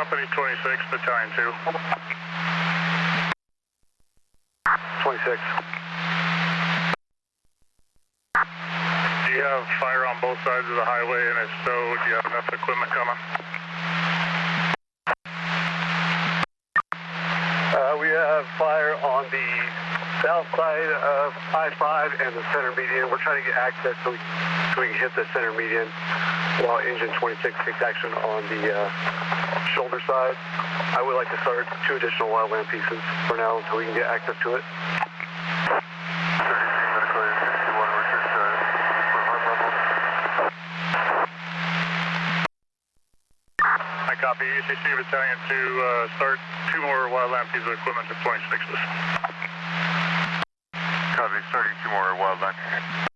Company 26, Battalion 2. 26. Do you have fire on both sides of the highway, and if so, do you have enough equipment coming? We have fire on the south side of I-5 and the center median. We're trying to get access so we can hit the center median while engine 26 takes action on the shoulder side. I would like to start 2 additional wildland pieces for now until we can get access to it. I copy. UCC Battalion 2, start 2 more wildland pieces of equipment to 26s. Copy, starting 2 more wildland.